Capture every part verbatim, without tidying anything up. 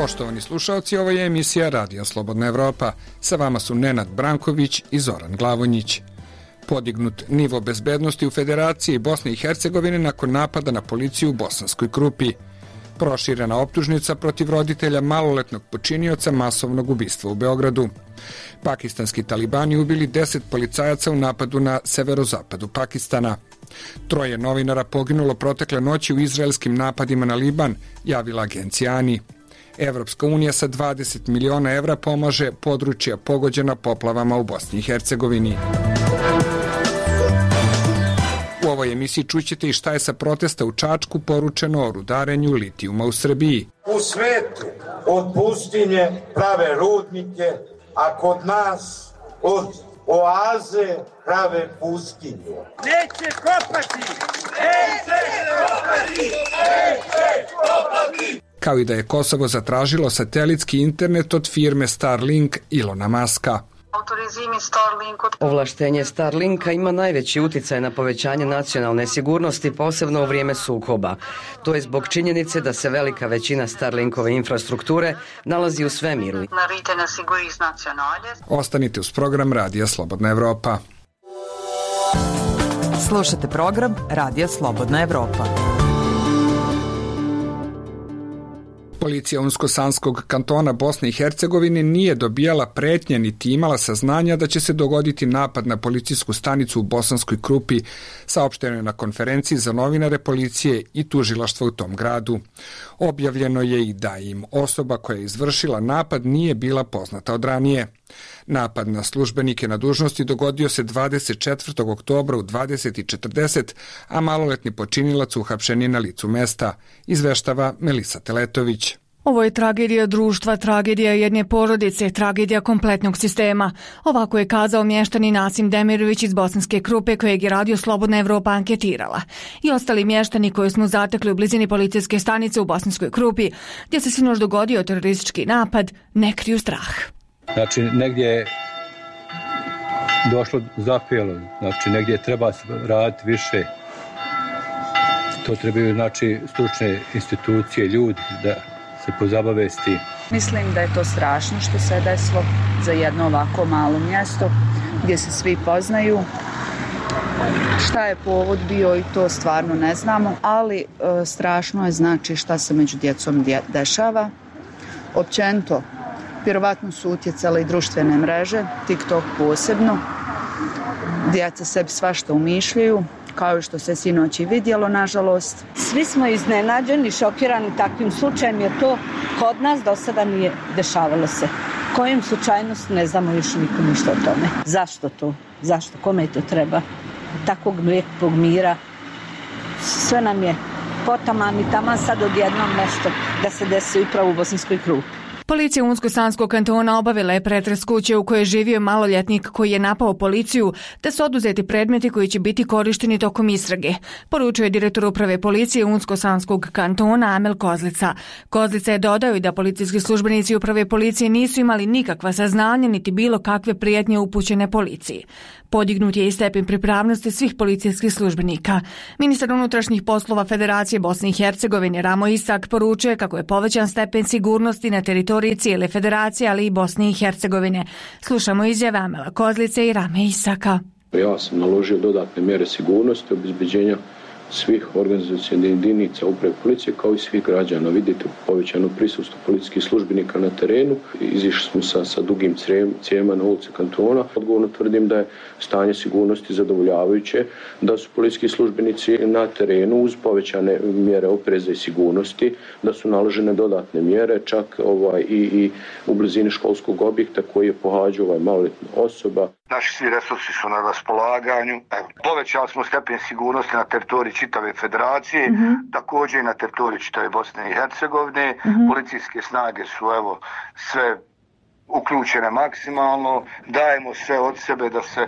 Poštovani slušalci, ovo je emisija Radija Slobodna Evropa. Sa vama su Nenad Branković i Zoran Glavonjić. Podignut nivo bezbednosti u Federaciji Bosne i Hercegovine nakon napada na policiju u Bosanskoj Krupi. Proširena optužnica protiv roditelja maloletnog počinioca masovnog ubistva u Beogradu. Pakistanski talibani ubili deset policajaca u napadu na severozapadu Pakistana. Troje novinara poginulo protekle noći u izraelskim napadima na Liban, javila agencija ANI. Evropska unija sa dvadeset miliona evra pomaže područja pogođena poplavama u Bosni i Hercegovini. U ovoj emisiji čućete i šta je sa protesta u Čačku poručeno o rudarenju litijuma u Srbiji. U svetu od pustinje prave rudnike, a kod nas od oaze prave pustinje. Neće kopati! Neće kopati! Neće kopati! Kao i da je Kosovo zatražilo satelitski internet od firme Starlink Ilona Maska. Ovlaštenje Starlinka ima najveći uticaj na povećanje nacionalne sigurnosti, posebno u vrijeme sukoba. To je zbog činjenice da se velika većina Starlinkove infrastrukture nalazi u svemiru. Ostanite uz program Radija Slobodna Evropa. Slušate program Radija Slobodna Evropa. Policija Unsko-Sanskog kantona Bosne i Hercegovine nije dobijala pretnje niti imala saznanja da će se dogoditi napad na policijsku stanicu u Bosanskoj Krupi, saopšteno je na konferenciji za novinare policije i tužilaštva u tom gradu. Objavljeno je i da im osoba koja je izvršila napad nije bila poznata od ranije. Napad na službenike na dužnosti dogodio se dvadeset četvrtog oktobra u dvadeset četrdeset, a maloletni počinilac uhapšen je na licu mesta, izveštava Melisa Teletović. Ovo je tragedija društva, tragedija jedne porodice, tragedija kompletnog sistema. Ovako je kazao mještani Nasim Demirović iz Bosanske Krupe, kojeg je Radio Slobodna Evropa anketirala. I ostali mještani koje smo zatekli u blizini policijske stanice u Bosanskoj Krupi, gdje se sinoć dogodio teroristički napad, ne kriju strah. Znači, negdje je došlo zapelo, znači negdje treba se raditi više. To trebaju, znači, stručne institucije, ljudi da se pozabave s tim. Mislim da je to strašno što se desilo za jedno ovako malo mjesto gdje se svi poznaju. Šta je povod bio i to stvarno ne znamo, ali e, strašno je znači šta se među djecom dje, dešava. Općenito, vjerovatno su utjecale i društvene mreže, TikTok posebno. Djeca sebi svašta umišljaju, kao što se sinoć i vidjelo, nažalost. Svi smo iznenađeni, šokirani takvim slučajem, jer to kod nas do sada nije dešavalo se. Kojim slučajnost ne znamo još nikom ništa o tome. Zašto to? Zašto? Kome to treba? Takvog lijepog mira. Sve nam je potaman i taman sad odjednom nešto da se desi upravo u Bosanskoj Krupi. Policija Unsko-Sanskog kantona obavila je pretres kuće u kojoj je živio maloljetnik koji je napao policiju, te su oduzeti predmeti koji će biti korišteni tokom istrage, poručio je direktor uprave policije Unsko-Sanskog kantona Amel Kozlica. Kozlica je dodao i da policijski službenici uprave policije nisu imali nikakva saznanja niti bilo kakve prijetnje upućene policiji. Podignut je i stepen pripravnosti svih policijskih službenika. Ministar unutrašnjih poslova Federacije Bosne i Hercegovine Ramo Isak poručuje kako je povećan stepen sigurnosti na teritoriji cijele Federacije, ali i Bosne i Hercegovine. Slušamo izjave Amela Kozlice i Rame Isaka. Ja sam naložio dodatne mjere sigurnosti, obezbeđenja svih organizacijskih jedinica uprave policije kao i svih građana. Vidite povećano prisustvo policijskih službenika na terenu. Izišli smo sa, sa dugim cijema na ulici kantona. Odgovorno tvrdim da je stanje sigurnosti zadovoljavajuće, da su policijski službenici na terenu uz povećane mjere opreza i sigurnosti, da su naložene dodatne mjere, čak ovaj, i, i u blizini školskog objekta koji je pohađao ovaj maloljetna osoba. Naši svi resursi su na raspolaganju. Evo, povećali smo stepen sigurnosti na teritoriji čitave federacije, mm-hmm. također i na teritoriji čitave Bosne i Hercegovine. Mm-hmm. Policijske snage su evo sve uključene maksimalno. Dajemo sve od sebe da se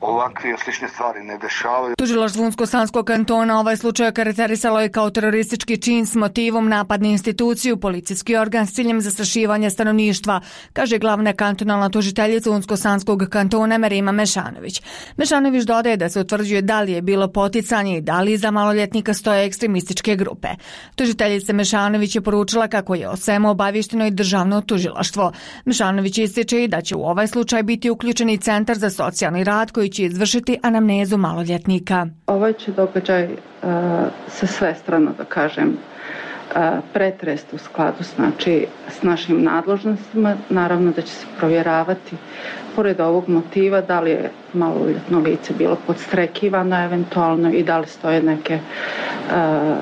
ovakve slične stvari ne dešavaju. Tužilaštvo Unsko-Sanskog kantona ovaj slučaj okarakterisalo je kao teroristički čin s motivom napad na instituciju, policijski organ s ciljem zastrašivanja stanovništva, kaže glavna kantonalna tužiteljica Unsko-Sanskog kantona Merima Mešanović. Mešanović dodaje da se utvrđuje da li je bilo poticanje i da li iza maloljetnika stoje ekstremističke grupe. Tužiteljica Mešanović je poručila kako je o svemu obavješteno i državno tužilaštvo. Mešanović ističe i da će u ovaj slučaj biti uključeni Centar za socijalni rad koji će izvršiti anamnezu maloljetnika. Ovaj će događaj uh, sa sve strano, da kažem, uh, pretrest u skladu znači, s našim nadležnostima. Naravno da će se provjeravati pored ovog motiva da li je maloljetno lice bilo podstrekivano eventualno i da li stoje neke uh,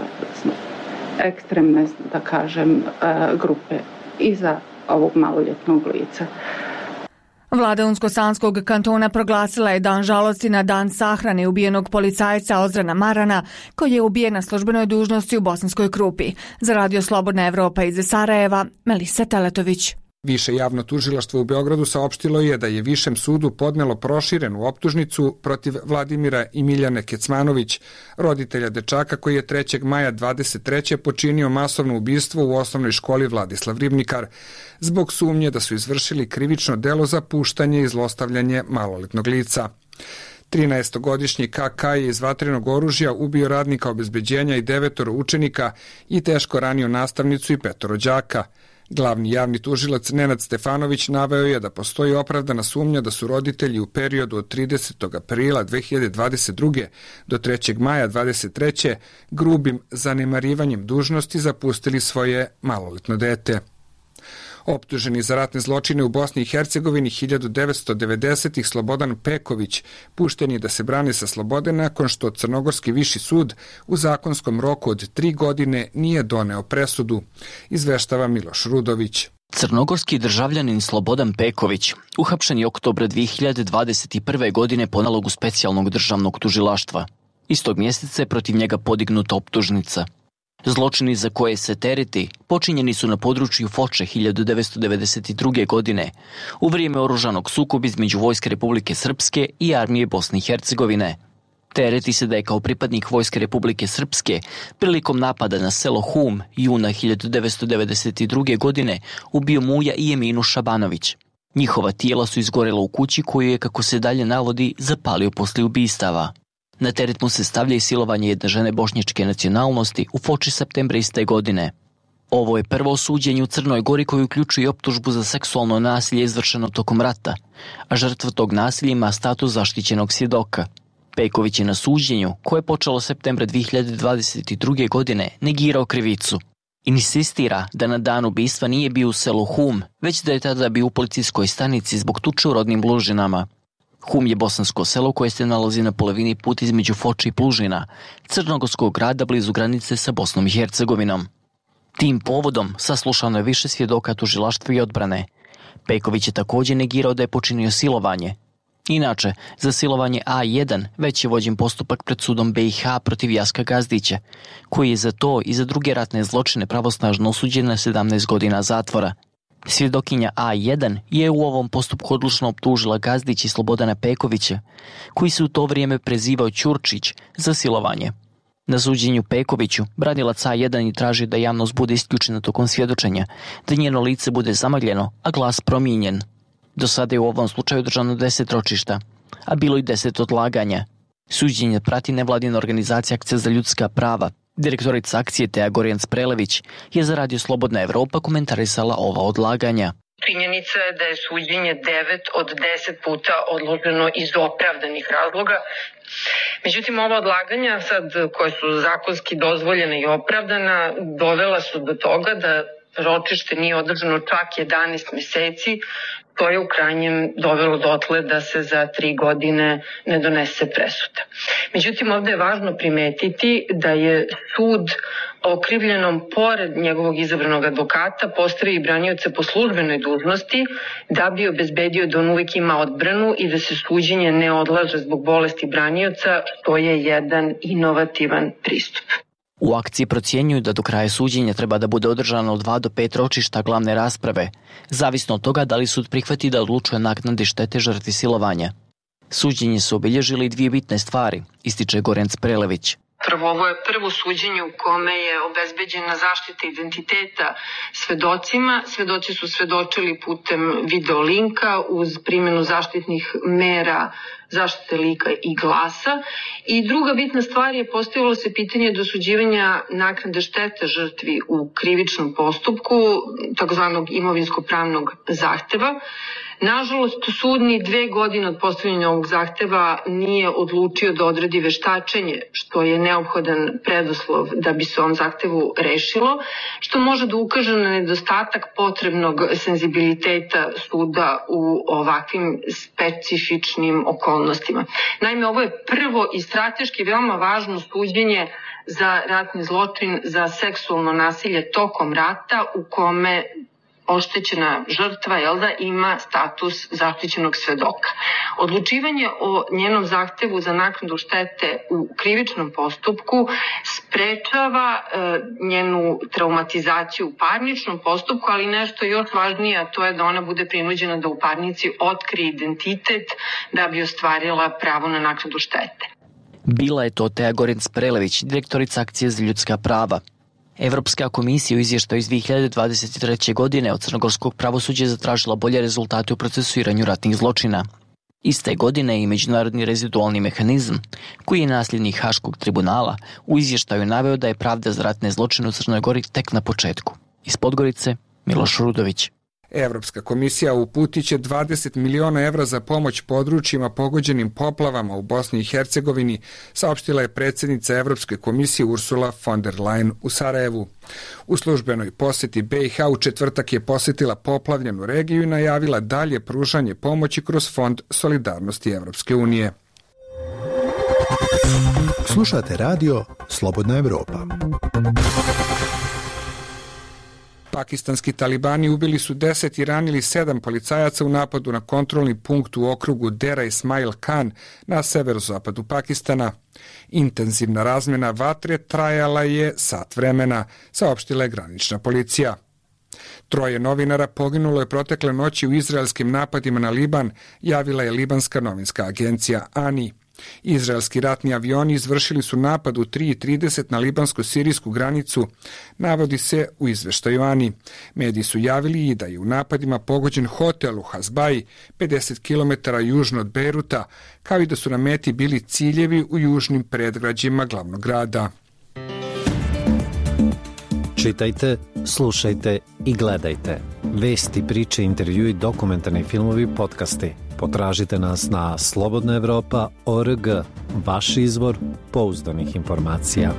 ekstremne, da kažem, uh, grupe iza ovog maloljetnog lica. Vlada Unsko-Sanskog kantona proglasila je dan žalosti na dan sahrane ubijenog policajca Ozrana Marana, koji je ubijen na službenoj dužnosti u Bosanskoj Krupi. Za Radio Slobodna Evropa iz Sarajeva, Melisa Teletović. Više javno tužilaštvo u Beogradu saopštilo je da je Višem sudu podnelo proširenu optužnicu protiv Vladimira i Miljane Kecmanović, roditelja dečaka koji je trećeg maja dvadeset treće počinio masovno ubistvo u osnovnoj školi Vladislav Ribnikar, zbog sumnje da su izvršili krivično delo za puštanje i zlostavljanje maloletnog lica. trinaestogodišnji K K je iz vatrenog oružja ubio radnika obezbeđenja i devetoro učenika i teško ranio nastavnicu i petoro đaka. Glavni javni tužilac Nenad Stefanović naveo je da postoji opravdana sumnja da su roditelji u periodu od tridesetog aprila dve hiljade dvadeset druge do trećeg maja dvadeset treće grubim zanemarivanjem dužnosti zapustili svoje maloletno dete. Optuženi za ratne zločine u Bosni i Hercegovini hiljadu devetsto devedesetih Slobodan Peković pušten je da se brani sa slobode nakon što Crnogorski viši sud u zakonskom roku od tri godine nije doneo presudu, izveštava Miloš Rudović. Crnogorski državljanin Slobodan Peković uhapšen je oktobra dve hiljade dvadeset prve. godine po nalogu specijalnog državnog tužilaštva. Istog mjeseca je protiv njega podignuta optužnica. Zločini za koje se tereti počinjeni su na području Foče hiljadu devetsto devedeset druge. godine u vrijeme oružanog sukoba između Vojske Republike Srpske i Armije Bosne i Hercegovine. Tereti se da je kao pripadnik Vojske Republike Srpske prilikom napada na selo Hum juna hiljadu devetsto devedeset druge. godine ubio Muja i Eminu Šabanović. Njihova tijela su izgorela u kući koju je, kako se dalje navodi, zapalio poslije ubistava. Na teret mu se stavlja i silovanje jedne žene bošnjačke nacionalnosti u Foči septembra iste godine. Ovo je prvo suđenje u Crnoj Gori koje uključuje optužbu za seksualno nasilje izvršeno tokom rata, a žrtva tog nasilja ima status zaštićenog svjedoka. Peković je na suđenju, koje je počelo septembra dve hiljade dvadeset druge. godine, negirao krivicu. Insistira da na dan ubistva nije bio u selu Hum, već da je tada bio u policijskoj stanici zbog tuče u rodnim Blužinama. Hum je bosansko selo koje se nalazi na polovini puta između Foče i Plužina, crnogorskog grada blizu granice sa Bosnom i Hercegovinom. Tim povodom saslušano je više svjedoka tužilaštva i odbrane. Peković je također negirao da je počinio silovanje. Inače, za silovanje A jedan već je vođen postupak pred sudom B i H protiv Jaska Gazdića, koji je za to i za druge ratne zločine pravosnažno osuđen na sedamnaest godina zatvora. Svjedokinja A jedan je u ovom postupku odlučno optužila Gazdić i Slobodana Pekovića, koji se u to vrijeme prezivao Ćurčić, za silovanje. Na suđenju Pekoviću branilac A jedan je tražio da javnost bude isključena tokom svjedočenja, da njeno lice bude zamagljeno, a glas promijenjen. Do sada je u ovom slučaju održano deset ročišta, a bilo i deset odlaganja. Suđenje prati nevladina organizacija Akcija za ljudska prava. Direktorica akcije Teja Gorjanac Prelević je za Radio Slobodna Evropa komentarisala ova odlaganja. Činjenica je da je suđenje devet od deset puta odloženo iz opravdanih razloga. Međutim, ova odlaganja, sad, koje su zakonski dozvoljena i opravdana, dovela su do toga da ročište nije održano čak jedanaest mjeseci. To je u krajnjem dovelo dotle da se za tri godine ne donese presuda. Međutim, ovdje je važno primetiti da je sud okrivljenom pored njegovog izabranog advokata postavio i branioca po službenoj dužnosti da bi obezbedio da on uvijek ima odbranu i da se suđenje ne odlaže zbog bolesti branioca, što je jedan inovativan pristup. U akciji procjenjuju da do kraja suđenja treba da bude održano od dva do pet ročišta glavne rasprave, zavisno od toga da li sud prihvati da odlučuje naknadi štete žrtvi silovanja. Suđenje su obilježili dvije bitne stvari, ističe Gorenc Prelević. Prvo, ovo je prvo suđenje u kome je obezbeđena zaštita identiteta svedocima. Svedoci su svedočili putem videolinka uz primjenu zaštitnih mera zaštite lika i glasa. I druga bitna stvar je postavilo se pitanje dosuđivanja naknade štete žrtvi u krivičnom postupku, takozvanog imovinsko-pravnog zahteva. Nažalost, sud ni dve godine od postavljanja ovog zahteva nije odlučio da odredi veštačenje, što je neophodan preduslov da bi se ovom zahtevu rešilo, što može da ukaže na nedostatak potrebnog senzibiliteta suda u ovakvim specifičnim okolnostima. Naime, ovo je prvo i strateški veoma važno suđenje za ratni zločin, za seksualno nasilje tokom rata u kome oštećena žrtva, jel da, ima status zaštićenog svedoka. Odlučivanje o njenom zahtevu za naknadu štete u krivičnom postupku sprečava e, njenu traumatizaciju u parničnom postupku, ali nešto još važnije, a to je da ona bude prinuđena da u parnici otkrije identitet da bi ostvarila pravo na naknadu štete. Bila je to Teja Gorenc Prelević, direktorica Akcije za ljudska prava. Evropska komisija u izvještaju iz dvije hiljade dvadeset treće. godine od crnogorskog pravosuđa zatražila bolje rezultate u procesuiranju ratnih zločina. Iste godine i Međunarodni rezidualni mehanizam, koji je nasljednik Haškog tribunala, u izvještaju naveo da je pravda za ratne zločine u Crnoj Gori tek na početku. Iz Podgorice, Miloš Rudović. Evropska komisija uputit će dvadeset miliona evra za pomoć područjima pogođenim poplavama u Bosni i Hercegovini, saopštila je predsjednica Evropske komisije Ursula von der Leyen u Sarajevu. U službenoj posjeti B i H u četvrtak je posjetila poplavljenu regiju i najavila dalje pružanje pomoći kroz Fond solidarnosti Evropske unije. Slušate radio Slobodna Evropa. Pakistanski talibani ubili su deset i ranili sedam policajaca u napadu na kontrolni punkt u okrugu Dera Ismail Khan na severozapadu Pakistana. Intenzivna razmjena vatre trajala je sat vremena, saopštila je granična policija. Troje novinara poginulo je protekle noći u izraelskim napadima na Liban, javila je libanska novinska agencija Ani. Izraelski ratni avioni izvršili su napad u tri i trideset na libansko-sirijsku granicu, navodi se u izveštaju Ani. Mediji su javili i da je u napadima pogođen hotel u Hasbaji, pedeset kilometara južno od Bejruta, kao i da su na meti bili ciljevi u južnim predgrađima glavnog grada. Čitajte, slušajte i gledajte. Vesti, priče, intervjui, dokumentarni filmovi, podcasti. Potražite nas na slobodna evropa tačka org, vaš izvor pouzdanih informacija.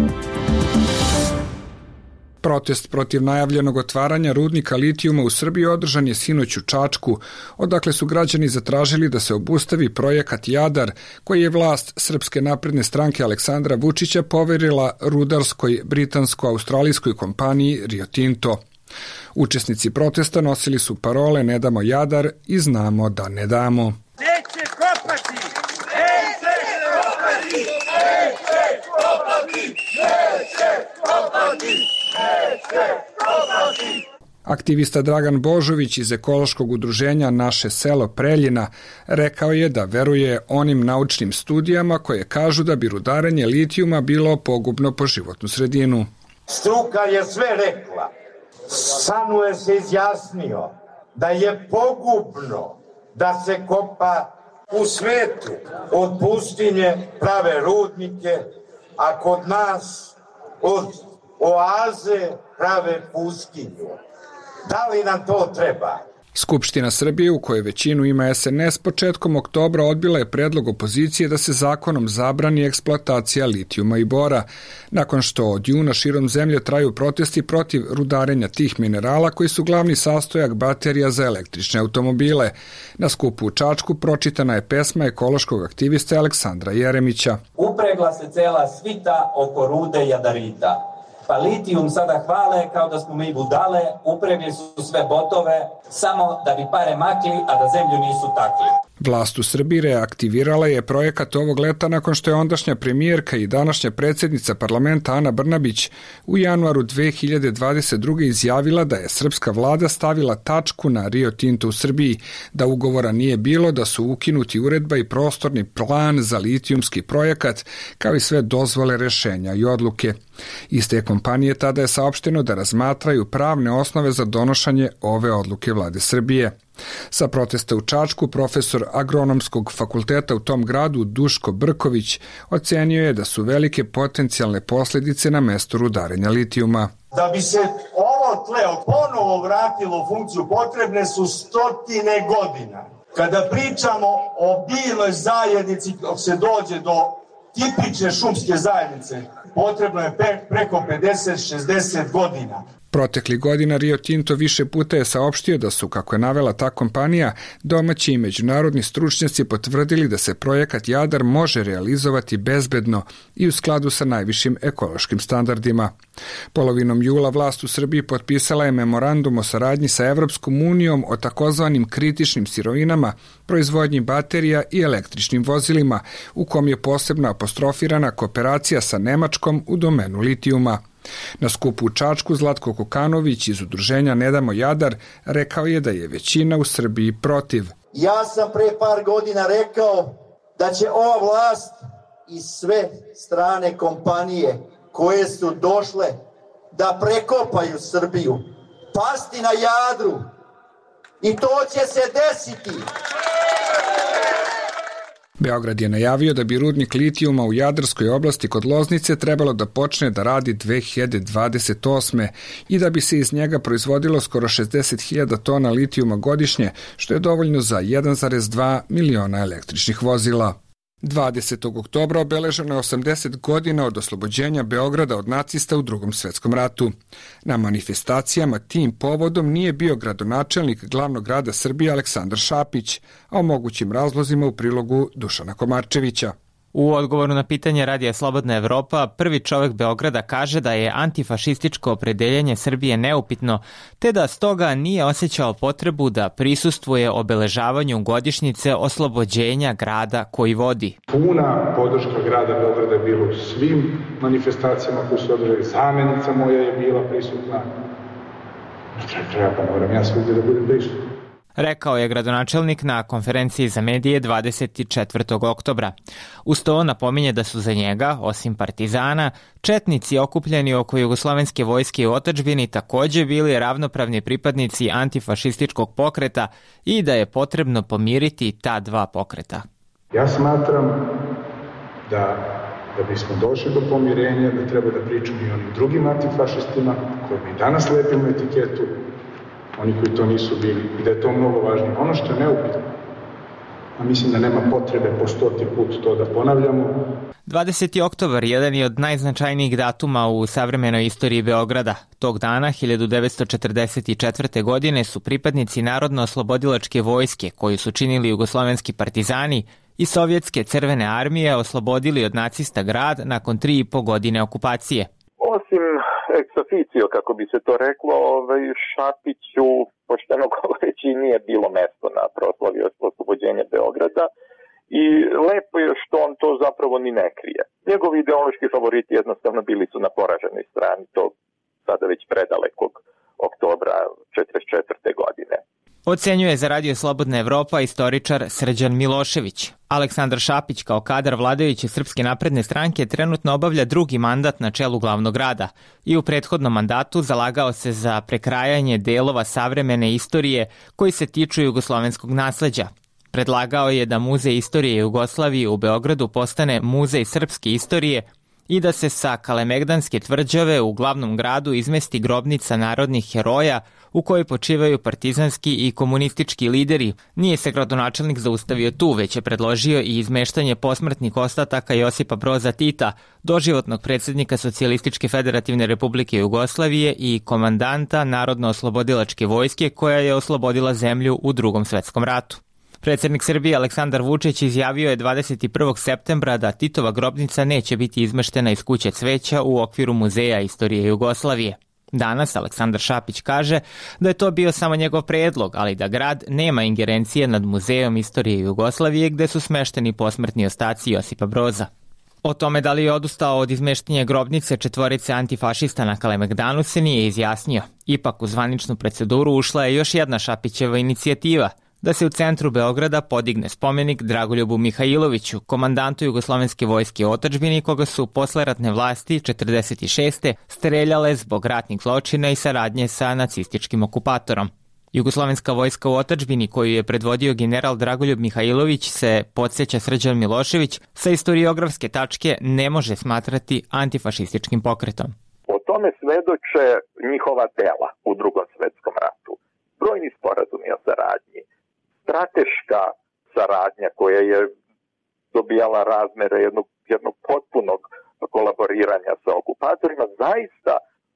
Protest protiv najavljenog otvaranja rudnika litijuma u Srbiji održan je sinoć u Čačku, odakle su građani zatražili da se obustavi projekat Jadar, koji je vlast Srpske napredne stranke Aleksandra Vučića poverila rudarskoj britansko-australijskoj kompaniji Rio Tinto. Učesnici protesta nosili su parole "Ne damo Jadar" i "Znamo da ne damo". Neće kopati! Neće kopati! Neće kopati! Neće kopati! Neće kopati! Aktivista Dragan Božović iz ekološkog udruženja Naše selo Preljina rekao je da veruje onim naučnim studijama koje kažu da bi rudarenje litijuma bilo pogubno po životnu sredinu. Struka je sve rekla. Sanu je se izjasnio da je pogubno da se kopa u svetu. Od pustinje prave rudnike, a kod nas od oaze prave pustinju. Da li nam to treba? Skupština Srbije, u kojoj većinu ima S N S, početkom oktobra odbila je predlog opozicije da se zakonom zabrani eksploatacija litijuma i bora, nakon što od juna širom zemlje traju protesti protiv rudarenja tih minerala koji su glavni sastojak baterija za električne automobile. Na skupu u Čačku pročitana je pesma ekološkog aktivista Aleksandra Jeremića. Upregla se cela svita oko rude jadarita. Pa litijum sada hvale kao da smo mi budale, upregli su sve botove, samo da bi pare makli, a da zemlju nisu takli. Vlast u Srbiji reaktivirala je projekat ovog leta nakon što je ondašnja premijerka i današnja predsjednica parlamenta Ana Brnabić u januaru dve hiljade dvadeset druge izjavila da je srpska vlada stavila tačku na Rio Tinto u Srbiji, da ugovora nije bilo, da su ukinuti uredba i prostorni plan za litijumski projekat, kao i sve dozvole, rešenja i odluke. Iz te kompanije tada je saopšteno da razmatraju pravne osnove za donošenje ove odluke vlade Srbije. Sa protesta u Čačku profesor agronomskog fakulteta u tom gradu Duško Brković ocenio je da su velike potencijalne posljedice na mesto rudarenja litijuma. Da bi se ovo tle ponovo vratilo u funkciju potrebne su stotine godina. Kada pričamo o biljnoj zajednici, dok se dođe do tipične šumske zajednice, potrebno je preko pedeset do šezdeset godina. Protekli godina Rio Tinto više puta je saopštio da su, kako je navela ta kompanija, domaći i međunarodni stručnjaci potvrdili da se projekat Jadar može realizovati bezbedno i u skladu sa najvišim ekološkim standardima. Polovinom jula vlast u Srbiji potpisala je memorandum o saradnji sa Evropskom unijom o takozvanim kritičnim sirovinama, proizvodnji baterija i električnim vozilima, u kom je posebno apostrofirana kooperacija sa Nemačkom u domenu litijuma. Na skupu u Čačku Zlatko Kokanović iz udruženja Ne damo Jadar rekao je da je većina u Srbiji protiv. Ja sam pre par godina rekao da će ova vlast i sve strane kompanije koje su došle da prekopaju Srbiju pasti na Jadru i to će se desiti. Beograd je najavio da bi rudnik litijuma u Jadarskoj oblasti kod Loznice trebalo da počne da radi dve hiljade dvadeset osme i da bi se iz njega proizvodilo skoro šezdeset hiljada tona litijuma godišnje, što je dovoljno za jedan zarez dva miliona električnih vozila. dvadesetog oktobra obeleženo je osamdeset godina od oslobođenja Beograda od nacista u Drugom svetskom ratu. Na manifestacijama tim povodom nije bio gradonačelnik glavnog grada Srbije Aleksandar Šapić, a o mogućim razlozima u prilogu Dušana Komarčevića. U odgovoru na pitanje Radija Slobodna Evropa, prvi čovek Beograda kaže da je antifašističko opredeljenje Srbije neupitno, te da stoga nije osjećao potrebu da prisustvuje obeležavanju godišnjice oslobođenja grada koji vodi. Puna podrška grada Beograda je bila u svim manifestacijama koje su održali. Zamenica moja je bila prisutna. Treba pa moram ja svugdje da budem prisutan. Rekao je gradonačelnik na konferenciji za medije dvadeset četvrtog oktobra. Uz to napominje da su za njega, osim partizana, četnici okupljeni oko jugoslovenske vojske u otadžbini takođe bili ravnopravni pripadnici antifašističkog pokreta i da je potrebno pomiriti ta dva pokreta. Ja smatram da, da bismo došli do pomirenja, da treba da pričamo i onim drugim antifašistima kojima i danas lepimo etiketu, oni koji to nisu bili, i da je to mnogo važnije. Ono što je neupitno, a mislim da nema potrebe po stoti put to da ponavljamo. dvadeseti oktobar jedan je od najznačajnijih datuma u savremenoj istoriji Beograda. Tog dana, hiljadu devetsto četrdeset četvrte. godine, su pripadnici Narodno-oslobodilačke vojske, koju su činili jugoslovenski partizani, i Sovjetske crvene armije oslobodili od nacista grad nakon tri i po godine okupacije. Osim ex officio, kako bi se to reklo, ovaj, Šapiću, pošteno govoreći, nije bilo mesto na proslavi oslobođenja Beograda i lepo je što on to zapravo ni ne krije. Njegovi ideološki favoriti jednostavno bili su na poraženoj strani tog sada već predalekog oktobra četrdeset četvrte. godine. Ocenjuje za Radio Slobodna Evropa istoričar Srđan Milošević. Aleksandar Šapić kao kadar vladajuće Srpske napredne stranke trenutno obavlja drugi mandat na čelu glavnog grada i u prethodnom mandatu zalagao se za prekrajanje delova savremene istorije koji se tiču jugoslovenskog nasleđa. Predlagao je da Muzej istorije Jugoslavije u Beogradu postane Muzej srpske istorije i da se sa Kalemegdanske tvrđave u glavnom gradu izmesti grobnica narodnih heroja u kojoj počivaju partizanski i komunistički lideri. Nije se gradonačelnik zaustavio tu, već je predložio i izmeštanje posmrtnih ostataka Josipa Broza Tita, doživotnog predsjednika Socijalističke federativne republike Jugoslavije i komandanta Narodno-oslobodilačke vojske koja je oslobodila zemlju u Drugom svetskom ratu. Predsjednik Srbije Aleksandar Vučić izjavio je dvadeset prvog septembra da Titova grobnica neće biti izmeštena iz kuće cveća u okviru Muzeja istorije Jugoslavije. Danas Aleksandar Šapić kaže da je to bio samo njegov predlog, ali da grad nema ingerencije nad Muzejom istorije Jugoslavije gde su smešteni posmrtni ostaci Josipa Broza. O tome da li je odustao od izmeštenja grobnice četvorice antifašista na Kalemegdanu se nije izjasnio. Ipak u zvaničnu proceduru ušla je još jedna Šapićeva inicijativa da se u centru Beograda podigne spomenik Dragoljubu Mihajloviću, komandantu Jugoslovenske vojske u otadžbini koga su posle ratne vlasti četrdeset šeste streljale zbog ratnih zločina i saradnje sa nacističkim okupatorom. Jugoslovenska vojska u otadžbini koju je predvodio general Dragoljub Mihajlović se, podsjeća Srđan Milošević, sa istoriografske tačke ne može smatrati antifašističkim pokretom. O tome svedoče njihova dela u Drugom svetskom ratu. Brojni sporazumi o saradnji, strateška saradnja koja je dobijala razmere jednog, jednog potpunog kolaboriranja sa okupatorima, zaista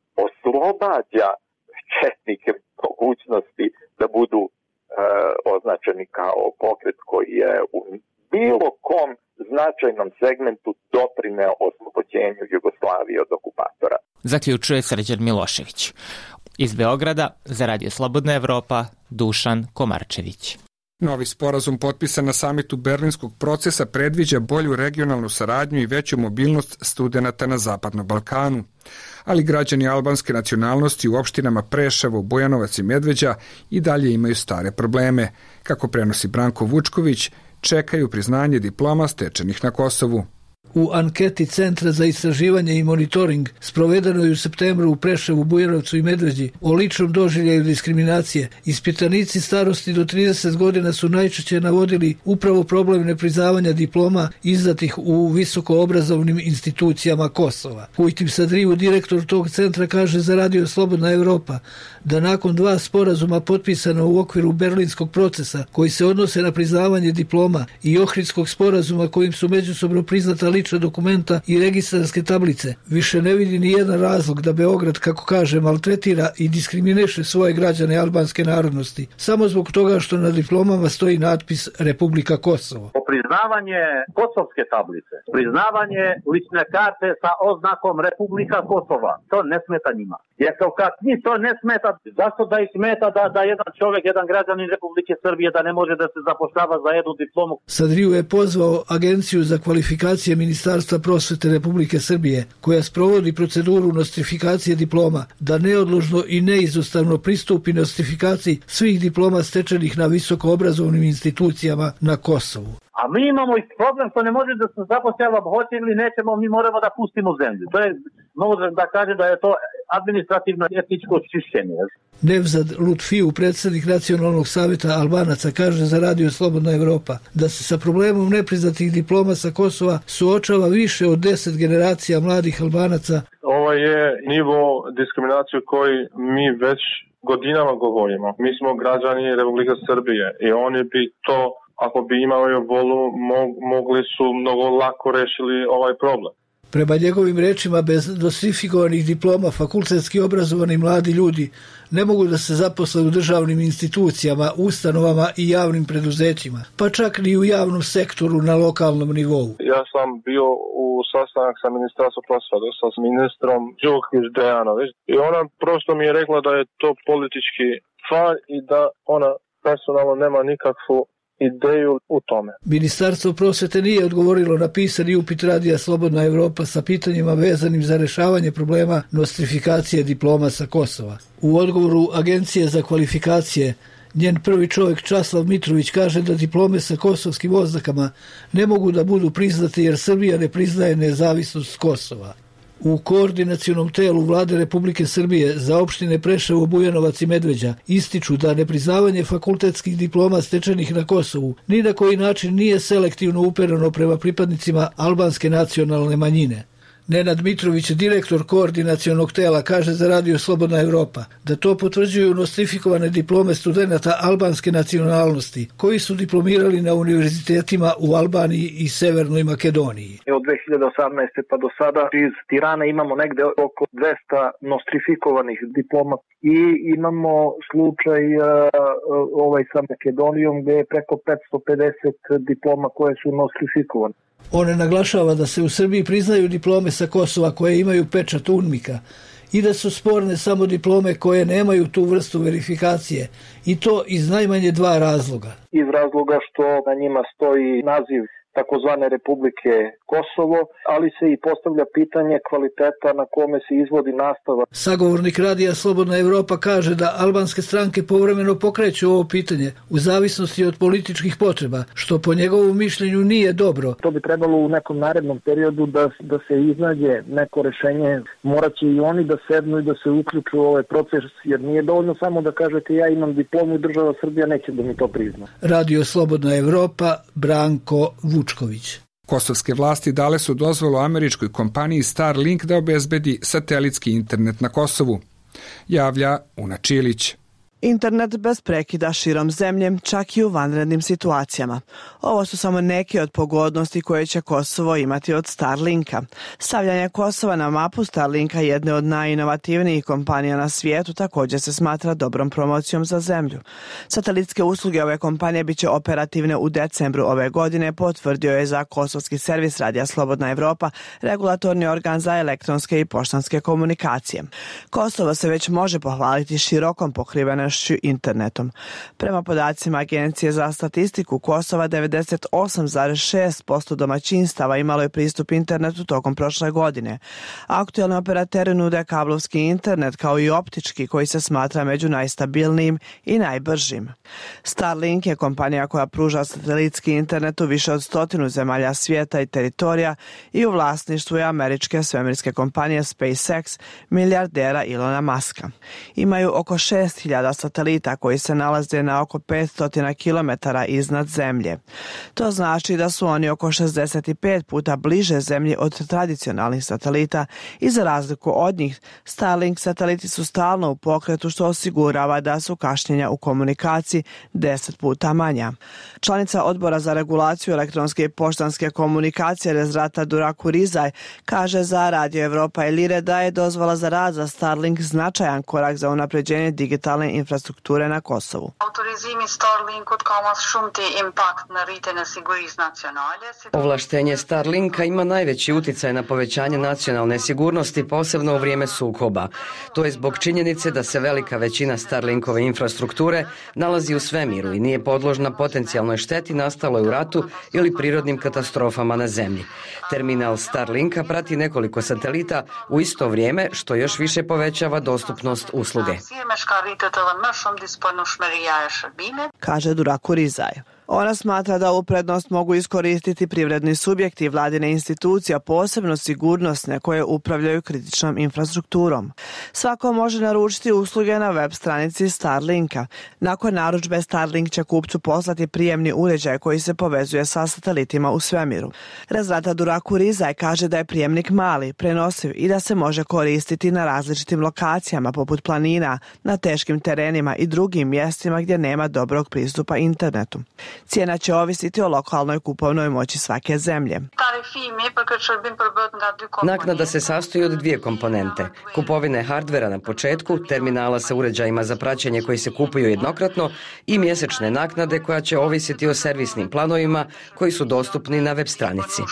oslobađa četnike mogućnosti da budu e, označeni kao pokret koji je u bilo kom značajnom segmentu doprineo oslobođenju Jugoslavije od okupatora. Zaključuje Srđan Milošević. Iz Beograda za Radio Slobodna Evropa, Dušan Komarčević. Novi sporazum potpisan na samitu Berlinskog procesa predviđa bolju regionalnu saradnju i veću mobilnost studenata na Zapadnom Balkanu. Ali građani albanske nacionalnosti u opštinama Preševo, Bujanovac i Medveđa i dalje imaju stare probleme. Kako prenosi Branko Vučković, čekaju priznanje diploma stečenih na Kosovu. U anketi Centra za istraživanje i monitoring sprovedenoj u septembru u Preševu, Bujanovcu i Medveđi o ličnom doživljaju diskriminacije, ispitanici starosti do trideset godina su najčešće navodili upravo problem nepriznavanja diploma izdatih u visokoobrazovnim institucijama Kosova. Hujtim Sadriju, direktor tog centra, kaže za Radio Slobodna Evropa da nakon dva sporazuma potpisana u okviru Berlinskog procesa koji se odnose na priznavanje diploma i Ohridskog sporazuma kojim su međusobno priznata lična dokumenta i registarske tablice, više ne vidi ni jedan razlog da Beograd, kako kaže, maltretira i diskriminiše svoje građane albanske narodnosti, samo zbog toga što na diplomama stoji natpis Republika Kosovo. Priznavanje kosovske tablice, priznavanje lične karte sa oznakom Republika Kosova, to ne smeta njima. Jer to kad njih to ne smeta, zašto da ih smeta da, da jedan čovjek, jedan građanin Republike Srbije da ne može da se zapošljava za jednu diplomu? Sadriju je pozvao Agenciju za kvalifikacije Ministarstva prosvete Republike Srbije, koja sprovodi proceduru nostrifikacije diploma, da neodložno i neizostavno pristupi nostrifikaciji svih diploma stečenih na visokoobrazovnim institucijama na Kosovu. A mi imamo i problem što ne može da se zapošljava, hoće ili nećemo, mi moramo da pustimo zemlju. To je, mogu da kažem da je to administrativno etičko čišćenje. Nevzad Lutfiju, predsjednik Nacionalnog savjeta Albanaca, kaže za Radio Slobodna Evropa da se sa problemom nepriznatih diploma sa Kosova suočava više od deset generacija mladih Albanaca. Ovo je nivo diskriminacije koji mi već godinama govorimo. Mi smo građani Republike Srbije i oni bi to, ako bi imali volu, mogli su mnogo lako rešili ovaj problem. Prema njegovim rečima, bez nostrifikovanih diploma fakultetski obrazovani mladi ljudi ne mogu da se zaposle u državnim institucijama, ustanovama i javnim preduzećima, pa čak ni u javnom sektoru na lokalnom nivou. Ja sam bio u sastanak sa ministarstvom prosvete, sa ministrom Đukić Dejanović i ona prosto mi je rekla da je to politički stvar i da ona personalno nema nikakvu ideju u tome. Ministarstvo prosvete nije odgovorilo na pisani upit Radija Slobodna Evropa sa pitanjima vezanim za rešavanje problema nostrifikacije diploma sa Kosova. U odgovoru Agencije za kvalifikacije njen prvi čovjek Časlav Mitrović kaže da diplome sa kosovskim oznakama ne mogu da budu priznate jer Srbija ne priznaje nezavisnost Kosova. U koordinacionom telu Vlade Republike Srbije za opštine Preševo, Bujanovac i Medveđa ističu da nepriznavanje fakultetskih diploma stečenih na Kosovu ni na koji način nije selektivno upereno prema pripadnicima albanske nacionalne manjine. Nenad Mitrović, direktor koordinacionog tela, kaže za Radio Slobodna Evropa da to potvrđuju nostrifikovane diplome studenata albanske nacionalnosti koji su diplomirali na univerzitetima u Albaniji i Severnoj Makedoniji. Od dve hiljade osamnaeste pa do sada iz Tirane imamo negde oko dvesta nostrifikovanih diploma i imamo slučaj uh, ovaj sa Makedonijom gde je preko petsto pedeset diploma koje su nostrifikovane. On naglašava da se u Srbiji priznaju diplome sa Kosova koje imaju pečat UNMIK-a i da su sporne samo diplome koje nemaju tu vrstu verifikacije, i to iz najmanje dva razloga. Iz razloga što na njima stoji naziv takozvane Republike Kosovo, ali se i postavlja pitanje kvaliteta na kome se izvodi nastava. Sagovornik Radija Slobodna Evropa kaže da albanske stranke povremeno pokreću ovo pitanje u zavisnosti od političkih potreba, što po njegovom mišljenju nije dobro. To bi trebalo u nekom narednom periodu da, da se iznađe neko rešenje. Morat će i oni da sednu i da se uključu u ovaj proces, jer nije dovoljno samo da kažete ja imam diplomu i država Srbija neće da mi to prizna. Radio Slobodna Evropa, Branko Vučković. Kosovske vlasti dale su dozvolu američkoj kompaniji Starlink da obezbedi satelitski internet na Kosovu, javlja Una Čilić. Internet bez prekida širom zemlje, čak i u vanrednim situacijama. Ovo su samo neke od pogodnosti koje će Kosovo imati od Starlinka. Stavljanje Kosova na mapu Starlinka, jedne od najinovativnijih kompanija na svijetu, također se smatra dobrom promocijom za zemlju. Satelitske usluge ove kompanije biće operativne u decembru ove godine, potvrdio je za kosovski servis Radija Slobodna Evropa regulatorni organ za elektronske i poštanske komunikacije. Kosovo se već može pohvaliti širokom pokrivenošću internetom. Prema podacima Agencije za statistiku Kosova, devedeset osam zarez šest posto domaćinstava imalo je pristup internetu tokom prošle godine. Aktualni operateri nude kablovski internet kao i optički, koji se smatra među najstabilnijim i najbržim. Starlink je kompanija koja pruža satelitski internet u više od stotinu zemalja svijeta i teritorija i u vlasništvu je američke svemirske kompanije SpaceX, milijardera Ilona Muska. Imaju oko šest hiljada satelita koji se nalaze na oko petsto kilometara iznad zemlje. To znači da su oni oko šezdeset pet puta bliže zemlji od tradicionalnih satelita i za razliku od njih, Starlink sateliti su stalno u pokretu, što osigurava da su kašnjenja u komunikaciji deset puta manja. Članica Odbora za regulaciju elektronske i poštanske komunikacije Rezrata Durakurizaj kaže za Radio Evropa i Lire da je dozvola za rad za Starlink značajan korak za unapređenje digitalne infrastrukture na Kosovu. Ovlaštenje Starlinka ima najveći uticaj na povećanje nacionalne sigurnosti, posebno u vrijeme sukoba. To je zbog činjenice da se velika većina Starlinkove infrastrukture nalazi u svemiru i nije podložna potencijalnoj šteti nastaloj u ratu ili prirodnim katastrofama na zemlji. Terminal Starlinka prati nekoliko satelita u isto vrijeme, što još više povećava dostupnost usluge, kaže Durakurizaj. Ona smatra da ovu prednost mogu iskoristiti privredni subjekti i vladine institucije, posebno sigurnosne koje upravljaju kritičnom infrastrukturom. Svako može naručiti usluge na web stranici Starlinka. Nakon narudžbe Starlink će kupcu poslati prijemni uređaj koji se povezuje sa satelitima u svemiru. Rezrata Durakurizaj kaže da je prijemnik mali, prenosiv i da se može koristiti na različitim lokacijama poput planina, na teškim terenima i drugim mjestima gdje nema dobrog pristupa internetu. Cijena će ovisiti o lokalnoj kupovnoj moći svake zemlje. Naknada se sastoji od dvije komponente. Kupovine hardvera na početku, terminala sa uređajima za praćenje koji se kupuju jednokratno i mjesečne naknade koja će ovisiti o servisnim planovima koji su dostupni na web stranici,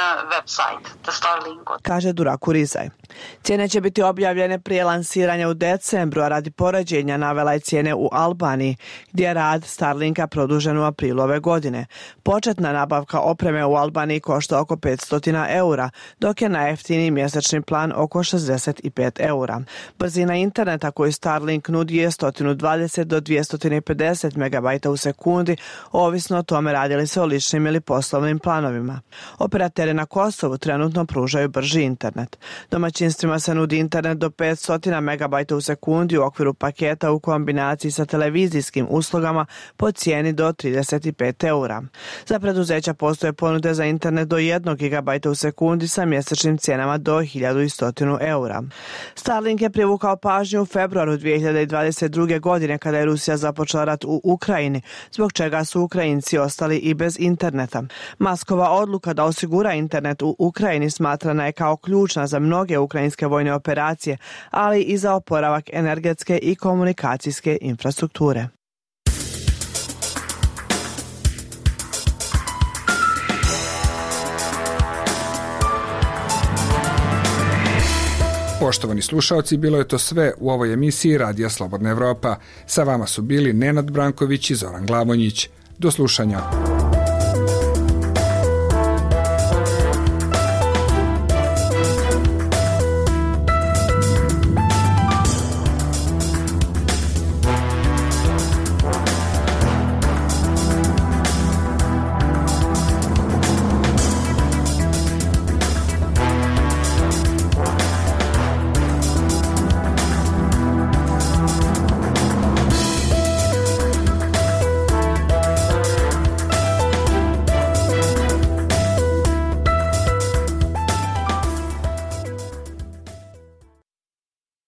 kaže Durakurizaj. Cijene će biti objavljene prije lansiranja u decembru, a radi poređenja navela je cijene u Albaniji, gdje je rad Starlinka produžen u aprilu ove godine. Početna nabavka opreme u Albaniji košta oko petsto eura, dok je najjeftiniji mjesečni plan oko šezdeset pet eura. Brzina interneta koju Starlink nudi je sto dvadeset do dvjesto pedeset megabajta u sekundi, ovisno o tome radi li se o ličnim ili poslovnim planovima. Operateri na Kosovu trenutno pružaju brži internet. Domaćinstvima se nudi internet do petsto megabajta u sekundi u okviru paketa u kombinaciji sa televizijskim uslugama po cijeni do trideset pet eura. Za preduzeća postoje ponude za internet do jednog gigabajta u sekundi sa mjesečnim cijenama do hiljadu sto eura. Starlink je privukao pažnju u februaru dvije hiljade dvadeset druge. godine kada je Rusija započela rat u Ukrajini, zbog čega su Ukrajinci ostali i bez interneta. Muskova odluka da osigura internet u Ukrajini smatrana je kao ključna za mnoge ukrajinske vojne operacije, ali i za oporavak energetske i komunikacijske infrastrukture. Poštovani slušaoci, bilo je to sve u ovoj emisiji Radija Slobodna Evropa. Sa vama su bili Nenad Branković i Zoran Glavonjić. Do slušanja.